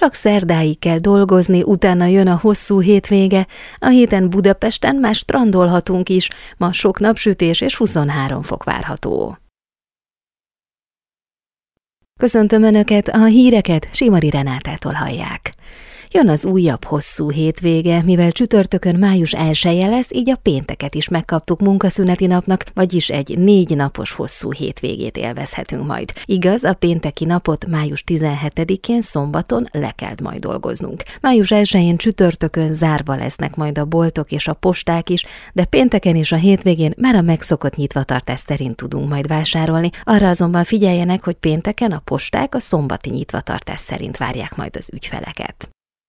Csak szerdáig kell dolgozni, utána jön a hosszú hétvége. A héten Budapesten már strandolhatunk is, ma sok napsütés és 23 fok várható. Köszöntöm Önöket, a híreket Simari Renátától hallják. Jön az újabb hosszú hétvége, mivel csütörtökön május 1-je lesz, így a pénteket is megkaptuk munkaszüneti napnak, vagyis egy 4 napos hosszú hétvégét élvezhetünk majd. Igaz, a pénteki napot május 17-én szombaton le kell majd dolgoznunk. Május 1-én csütörtökön zárva lesznek majd a boltok és a posták is, de pénteken és a hétvégén már a megszokott nyitvatartás szerint tudunk majd vásárolni. Arra azonban figyeljenek, hogy pénteken a posták a szombati nyitvatartás szerint várják majd az ügyfeleket.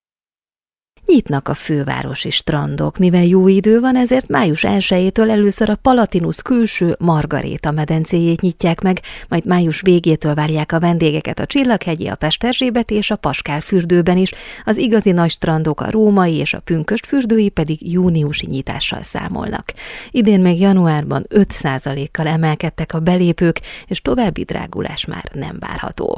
Nyitnak a fővárosi strandok, mivel jó idő van, ezért május 1-től először a Palatinus külső Margaréta medencéjét nyitják meg, majd május végétől várják a vendégeket a Csillaghegyi, a Pesterzsébet és a Paskál fürdőben is, az igazi nagy strandok, a római és a pünkösd fürdői pedig júniusi nyitással számolnak. Idén még januárban 5%-kal emelkedtek a belépők, és további drágulás már nem várható.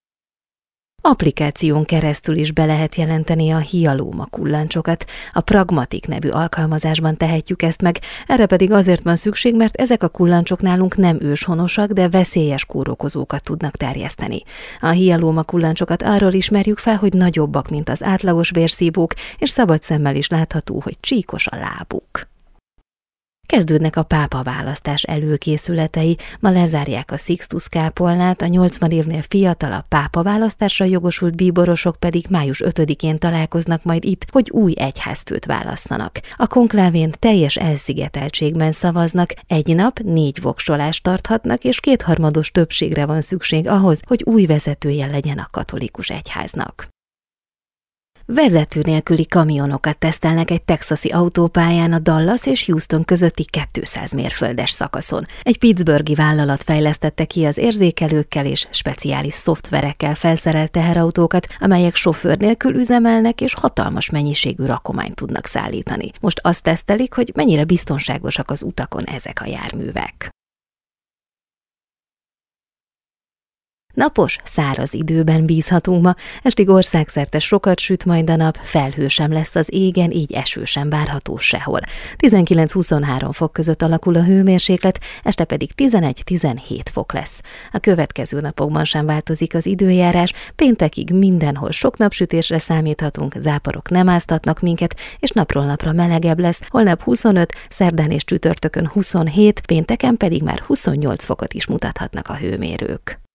Applikáción keresztül is be lehet jelenteni a hialóma kullancsokat. A Pragmatik nevű alkalmazásban tehetjük ezt meg, erre pedig azért van szükség, mert ezek a kullancsok nálunk nem őshonosak, de veszélyes kórokozókat tudnak terjeszteni. A hialóma kullancsokat arról ismerjük fel, hogy nagyobbak, mint az átlagos vérszívók, és szabad szemmel is látható, hogy csíkos a lábuk. Kezdődnek a pápaválasztás előkészületei, ma lezárják a Sixtus kápolnát, a 80 évnél fiatalabb pápaválasztásra jogosult bíborosok pedig május 5-én találkoznak majd itt, hogy új egyházfőt válasszanak. A konklávén teljes elszigeteltségben szavaznak, egy nap 4 voksolást tarthatnak, és 2/3 többségre van szükség ahhoz, hogy új vezetője legyen a katolikus egyháznak. Vezető nélküli kamionokat tesztelnek egy texasi autópályán a Dallas és Houston közötti 200 mérföldes szakaszon. Egy pittsburghi vállalat fejlesztette ki az érzékelőkkel és speciális szoftverekkel felszerelt teherautókat, amelyek sofőr nélkül üzemelnek és hatalmas mennyiségű rakományt tudnak szállítani. Most azt tesztelik, hogy mennyire biztonságosak az utakon ezek a járművek. Napos, száraz időben bízhatunk ma, estig országszerte sokat süt majd a nap, felhő sem lesz az égen, így eső sem várható sehol. 19-23 fok között alakul a hőmérséklet, este pedig 11-17 fok lesz. A következő napokban sem változik az időjárás, péntekig mindenhol sok napsütésre számíthatunk, záporok nem áztatnak minket, és napról napra melegebb lesz, holnap 25, szerdán és csütörtökön 27, pénteken pedig már 28 fokot is mutathatnak a hőmérők.